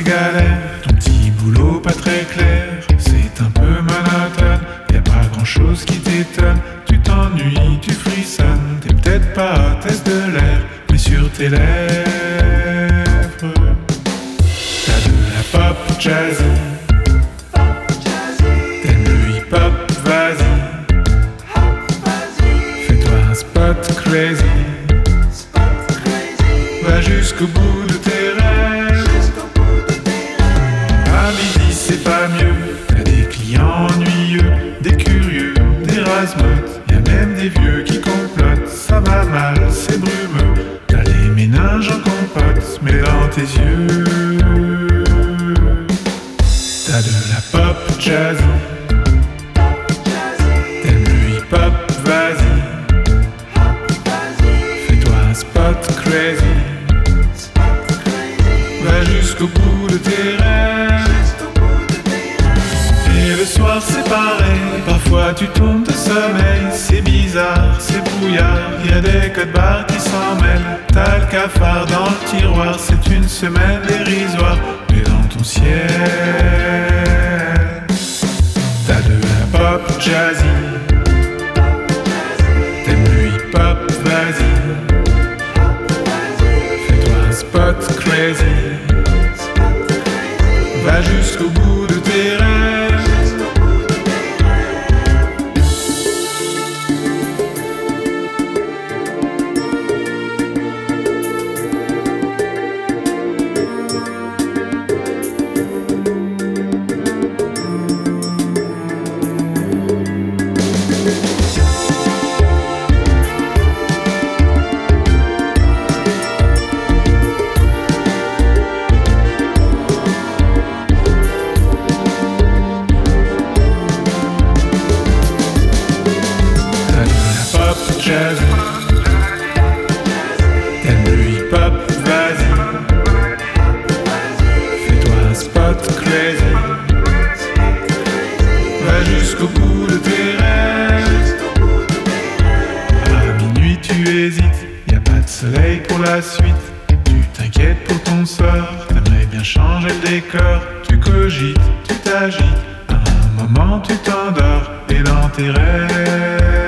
galères, ton petit boulot pas très clair, c'est un peu monotone, y a pas grand chose qui t'étonne, tu t'ennuies, tu frissonnes, t'es peut-être pas hôtesse de l'air, mais sur tes lèvres, t'as de la pop jazzy. T'aimes le hip-hop, vas-y, fais-toi un spot crazy, va jusqu'au bout de tes rêves. À midi c'est pas mieux, t'as des clients ennuyeux, des curieux, des rasmeutes, y'a même des vieux qui complotent. Ça va mal, c'est brumeux, t'as les méninges en compote, mais dans tes yeux t'as de la pop jazzy. T'aimes le hip-hop, vas-y, fais-toi un spot crazy, va jusqu'au bout de tes rêves. Et le soir c'est pareil, parfois tu tombes de sommeil, c'est bizarre, c'est brouillard, y'a des codes barres qui s'en mêlent, t'as le cafard dans le tiroir, c'est une semaine dérisoire, mais dans ton ciel t'as de la pop jazzy. T'aimes le hip-hop, vas-y, fais-toi un spot crazy, va jusqu'au bout de tes rêves. Jazz. T'aimes le hip-hop, vas-y, fais-toi un spot crazy, va jusqu'au bout de tes rêves. À minuit tu hésites, y a pas de soleil pour la suite, tu t'inquiètes pour ton sort, t'aimerais bien changer le décor, tu cogites, tu t'agites, à un moment tu t'endors, et dans tes rêves